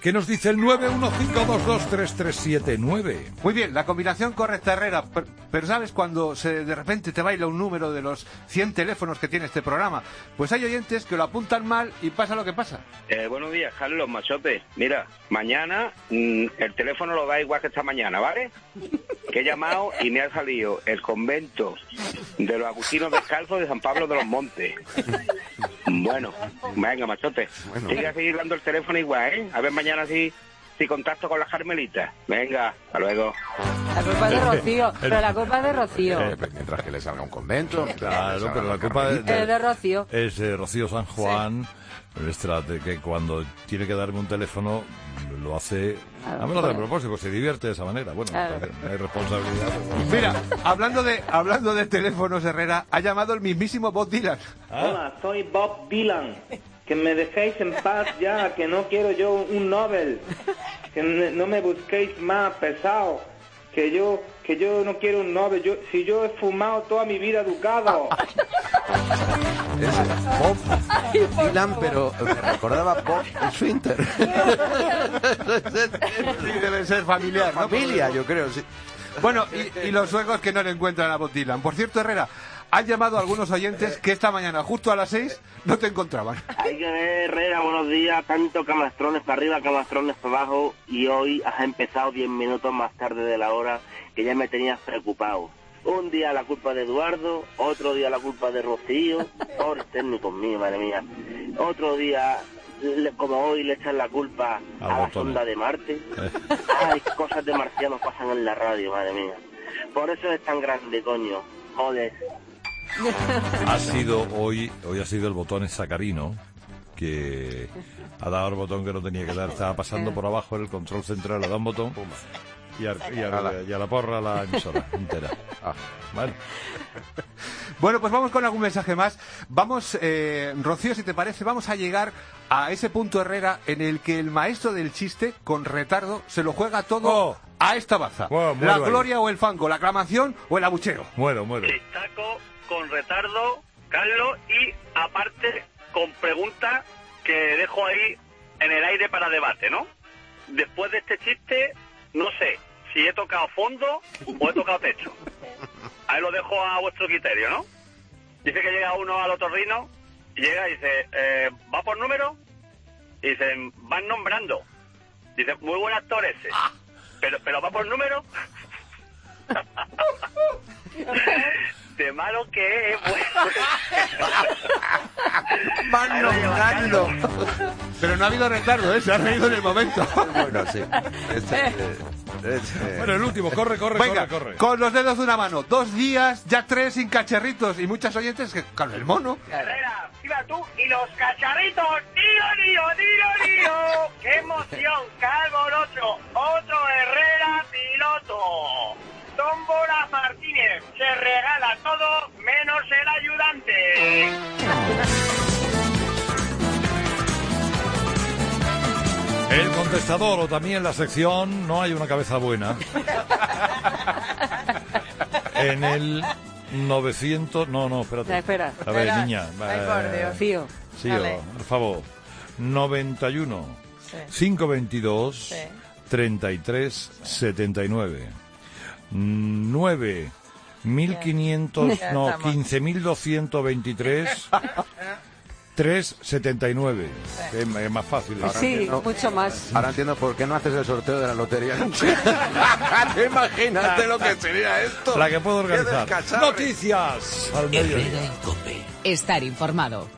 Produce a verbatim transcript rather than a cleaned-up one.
¿Qué nos dice el nueve uno cinco dos dos tres tres siete nueve? Muy bien, la combinación correcta, Herrera. Pero, pero ¿sabes cuando se, de repente te baila un número de los cien teléfonos que tiene este programa? Pues hay oyentes que lo apuntan mal y pasa lo que pasa. Eh, buenos días, Carlos, machote. Mira, mañana mmm, el teléfono lo da igual que esta mañana, ¿vale? Que he llamado y me ha salido el convento de los agustinos descalzos de San Pablo de los Montes. Bueno, venga, machote. Bueno. Sigue a seguir dando el teléfono igual, ¿eh? A ver mañana si, si contacto con las Carmelitas. Venga, hasta luego. La culpa es de Rocío, pero la culpa es de Rocío. Eh, mientras que le salga un convento. Claro, pero la culpa es de, de Rocío. Es de Rocío San Juan. Sí. De que cuando tiene que darme un teléfono lo hace a menos de propósito, se divierte de esa manera. Bueno, claro. No hay responsabilidad. Mira, hablando de hablando de teléfonos, Herrera, ha llamado el mismísimo Bob Dylan. ¿Ah? Hola, soy Bob Dylan. Que me dejéis en paz ya, que no quiero yo un Nobel. Que no me busquéis más pesado. Que yo que yo no quiero un Nobel. Yo, si yo he fumado toda mi vida educado. Es Bob Dylan, pero me recordaba Bob Swinter. Debe ser familiar, ¿no? Familia, yo creo, sí. Bueno, y, y los suecos que no le encuentran a Bob Dylan. Por cierto, Herrera, han llamado a algunos oyentes que esta mañana, justo a las seis, no te encontraban. Hay que ver, Herrera, buenos días. Tanto camastrones para arriba, camastrones para abajo. Y hoy has empezado diez minutos más tarde de la hora, que ya me tenías preocupado. Un día la culpa de Eduardo, otro día la culpa de Rocío, pobres técnicos míos, madre mía. Otro día, como hoy, le echan la culpa a, a la sonda de Marte. Ay, cosas de marcianos pasan en la radio, madre mía. Por eso es tan grande, coño. Joder. Ha sido hoy, hoy ha sido el botón sacarino, que ha dado el botón que no tenía que dar. Estaba pasando por abajo en el control central, le da un botón. Y a, y, a, y a la porra la emisora entera. Ah, vale. Bueno, pues vamos con algún mensaje más. Vamos, eh, Rocío, si te parece, vamos a llegar a ese punto, Herrera, en el que el maestro del chiste, con retardo, se lo juega todo oh. a esta baza. Bueno, la gloria ahí. O el fango, la aclamación o el abucheo. Muero, muero. Chistaco, con retardo, Carlos, y aparte con preguntas que dejo ahí en el aire para debate, ¿no? Después de este chiste, no sé si he tocado fondo o he tocado techo. Ahí lo dejo a vuestro criterio, ¿no? Dice que llega uno al otorrino y llega y dice, eh, ¿va por número? Y dicen, van nombrando. Dice, muy buen actor ese. Pero, pero ¿va por número? De malo que es, bueno. Van nombrando. Pero no ha habido retardo, ¿eh? Se ha reído en el momento. Bueno, sí. Este, este... Bueno, el último, corre, corre, Venga, corre, corre. Con los dedos de una mano. Dos días, ya tres sin cacharritos. Y muchas oyentes que, claro, el mono. Herrera, viva tú y los cacharritos. ¡Tío, tío, tío, tío! ¡Qué emoción! ¡Calvo otro! ¡Otro Herrera piloto! Tómbola Martínez, se regala todo menos el ayudante. El contestador, o también la sección No hay una cabeza buena. En el novecientos... No, no, espérate. Ya, espera. A ver, espera. niña. Ay, por Dios. Fío. Sí, oh, por favor. noventa y uno, sí. quinientos veintidós, sí. treinta y tres, setenta y nueve. nueve mil quinientos, no, quince mil doscientos veintitrés, trescientos setenta y nueve. Sí. Es, es más fácil. Ahora sí, entiendo, mucho más. Ahora entiendo por qué no haces el sorteo de la lotería. Imagínate lo que sería esto. La que puedo organizar. Noticias al mediodía. Estar informado.